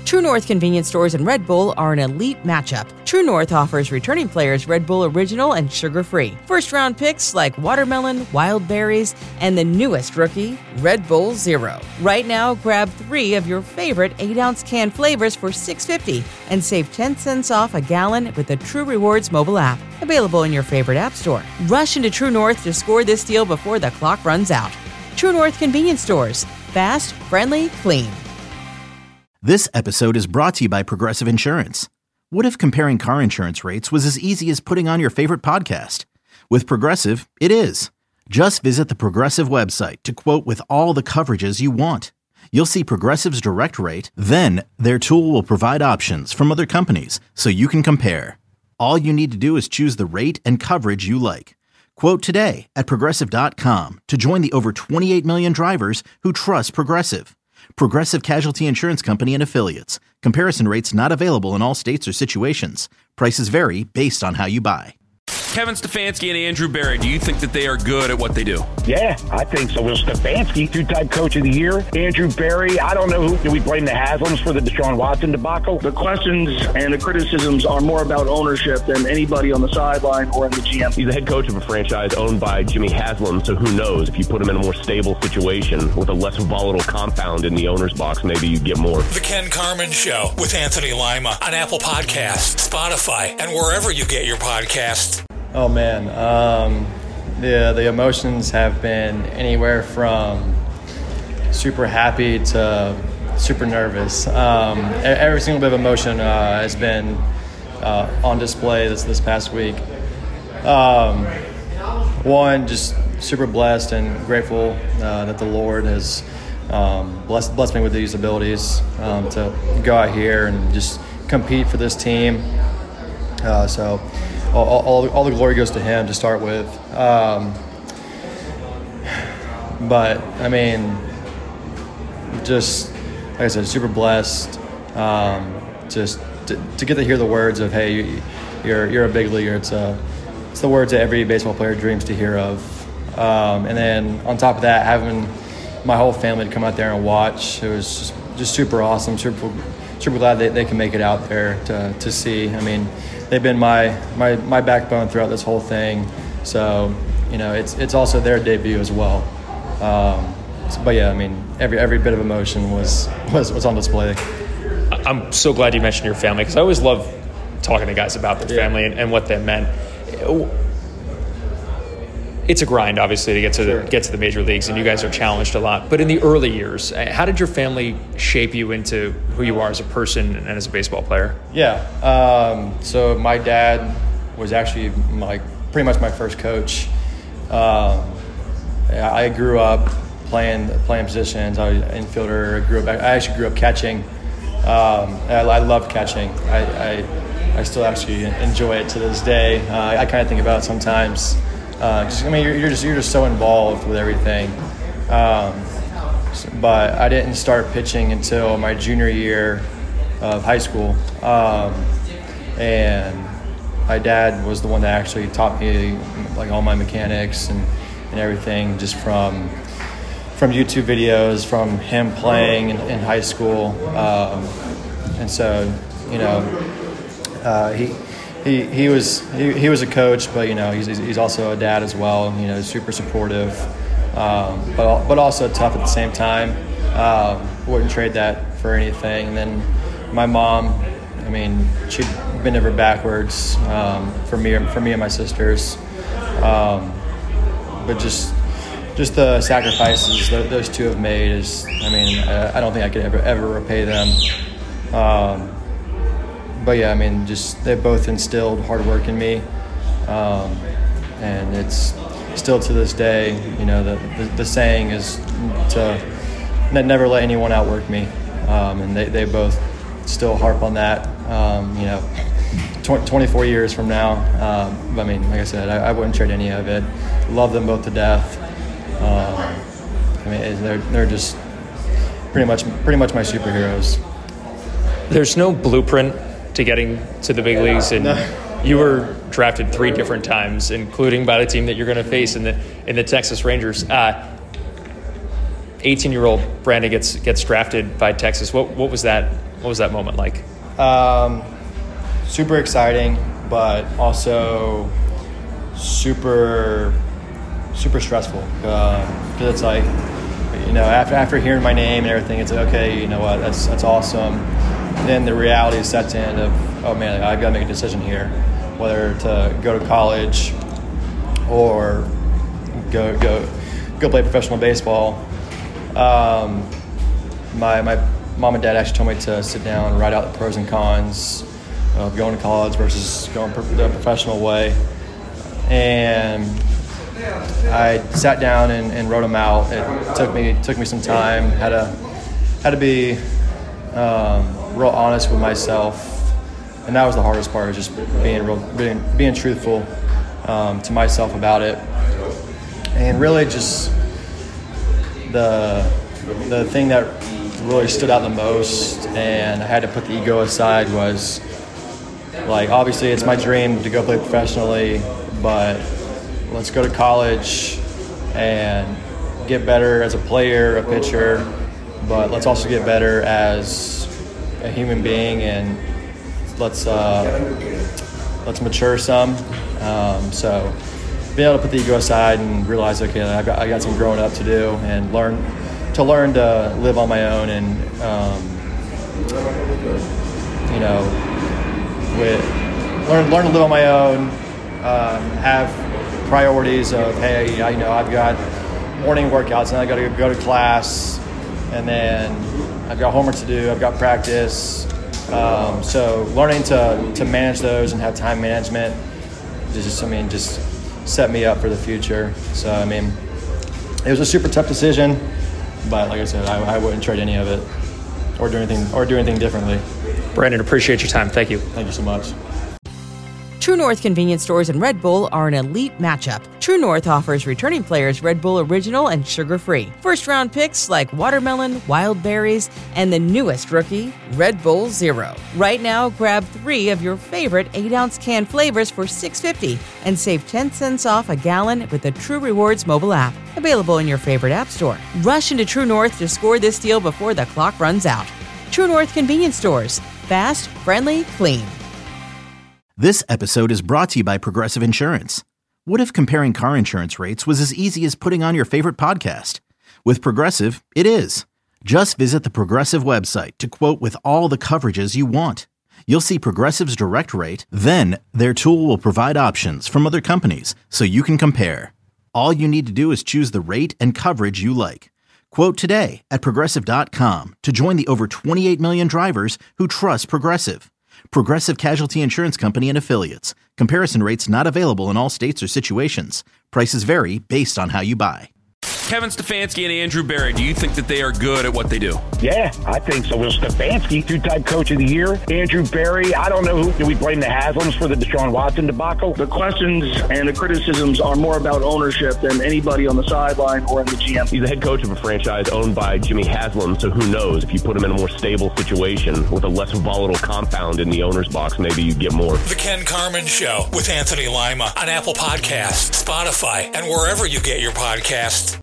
True North Convenience Stores and Red Bull are an elite matchup. True North offers returning players Red Bull Original and sugar-free. First-round picks like watermelon, wild berries, and the newest rookie, Red Bull Zero. Right now, grab 3 of your favorite 8-ounce can flavors for $6.50 and save 10 cents off a gallon with the True Rewards mobile app. Available in your favorite app store. Rush into True North to score this deal before the clock runs out. True North Convenience Stores. Fast, friendly, clean. This episode is brought to you by Progressive Insurance. What if comparing car insurance rates was as easy as putting on your favorite podcast? With Progressive, it is. Just visit the Progressive website to quote with all the coverages you want. You'll see Progressive's direct rate, then their tool will provide options from other companies so you can compare. All you need to do is choose the rate and coverage you like. Quote today at Progressive.com to join the over 28 million drivers who trust Progressive. Progressive Casualty Insurance Company and Affiliates. Comparison rates not available in all states or situations. Prices vary based on how you buy. Kevin Stefanski and Andrew Berry, do you think that they are good at what they do? Yeah, I think so. Well, Stefanski, 2-time coach of the year. Andrew Berry, I don't know who. Do we blame the Haslams for the Deshaun Watson debacle? The questions and the criticisms are more about ownership than anybody on the sideline or in the GM. He's the head coach of a franchise owned by Jimmy Haslam, so who knows? If you put him in a more stable situation with a less volatile compound in the owner's box, maybe you get more. The Ken Carman Show with Anthony Lima on Apple Podcasts, Spotify, and wherever you get your podcasts. Oh man, the emotions have been anywhere from super happy to super nervous. Every single bit of emotion has been on display this past week. One, just super blessed and grateful that the Lord has blessed me with these abilities to go out here and just compete for this team. So all the glory goes to Him to start with. But I mean, just like I said, super blessed. Just to get to hear the words of, "Hey, you're a big leaguer." It's the words that every baseball player dreams to hear of. And then on top of that, having my whole family to come out there and watch, it was just super awesome. Super glad they can make it out there to see. I mean, they've been my backbone throughout this whole thing. So, you know, it's also their debut as well. But yeah, I mean, every bit of emotion was on display. I'm so glad you mentioned your family, because I always love talking to guys about their family and what that meant. It's a grind, obviously, to get to the major leagues, and you guys are challenged a lot. But in the early years, how did your family shape you into who you are as a person and as a baseball player? Yeah. So my dad was actually pretty much my first coach. I grew up playing positions. I was an infielder. I actually grew up catching. I loved catching. I still actually enjoy it to this day. I kind of think about it sometimes. You're just so involved with everything. But I didn't start pitching until my junior year of high school. And my dad was the one that actually taught me all my mechanics and everything, just from YouTube videos, from him playing in high school. And so, you know, He was a coach, but you know he's also a dad as well. You know, super supportive, but also tough at the same time. Wouldn't trade that for anything. And then my mom, I mean, she'd been never backwards for me and my sisters. But just the sacrifices those two have made is, I mean, I don't think I could ever repay them. But yeah, I mean, just they both instilled hard work in me, and it's still to this day. You know, the saying is to never let anyone outwork me, and they both still harp on that. You know, 24 years from now. I mean, like I said, I wouldn't trade any of it. Love them both to death. I mean, they're just pretty much my superheroes. There's no blueprint to getting to the big leagues, and you were drafted 3 different times, including by the team that you're going to face in the Texas Rangers. 18-year-old Brandon gets drafted by Texas. What was that moment like? Super exciting, but also super stressful, because it's like, after hearing my name and everything, it's like, okay, you know what, that's awesome. And then the reality sets in of, oh man, I've got to make a decision here, whether to go to college or go play professional baseball. My mom and dad actually told me to sit down and write out the pros and cons of going to college versus going the professional way. And I sat down and wrote them out. It took me some time. Had to be real honest with myself, and that was the hardest part. Was just being truthful to myself about it, and really just the thing that really stood out the most, and I had to put the ego aside, was like, obviously it's my dream to go play professionally, but let's go to college and get better as a player, a pitcher, but let's also get better as a human being, and let's mature some. So being able to put the ego aside and realize, okay, I got some growing up to do, and learn to live on my own, and learn to live on my own, have priorities of, hey, I've got morning workouts and I got to go to class, and then I've got homework to do, I've got practice. So learning to manage those and have time management just set me up for the future. So it was a super tough decision, but like I said, I wouldn't trade any of it or do anything differently. Brandon, appreciate your time. Thank you. Thank you so much. True North convenience stores and Red Bull are an elite matchup. True North offers returning players Red Bull Original and sugar-free. First-round picks like watermelon, wild berries, and the newest rookie, Red Bull Zero. Right now, grab 3 of your favorite 8-ounce can flavors for $6.50 and save 10 cents off a gallon with the True Rewards mobile app. Available in your favorite app store. Rush into True North to score this deal before the clock runs out. True North convenience stores. Fast, friendly, clean. This episode is brought to you by Progressive Insurance. What if comparing car insurance rates was as easy as putting on your favorite podcast? With Progressive, it is. Just visit the Progressive website to quote with all the coverages you want. You'll see Progressive's direct rate, then their tool will provide options from other companies so you can compare. All you need to do is choose the rate and coverage you like. Quote today at Progressive.com to join the over 28 million drivers who trust Progressive. Progressive Casualty Insurance Company and Affiliates. Comparison rates not available in all states or situations. Prices vary based on how you buy. Kevin Stefanski and Andrew Berry, do you think that they are good at what they do? Yeah, I think so. Will Stefanski, 2-time coach of the year. Andrew Berry, I don't know who. Do we blame the Haslams for the Deshaun Watson debacle? The questions and the criticisms are more about ownership than anybody on the sideline or in the GM. He's the head coach of a franchise owned by Jimmy Haslam, so who knows? If you put him in a more stable situation with a less volatile compound in the owner's box, maybe you get more. The Ken Carman Show with Anthony Lima on Apple Podcasts, Spotify, and wherever you get your podcasts.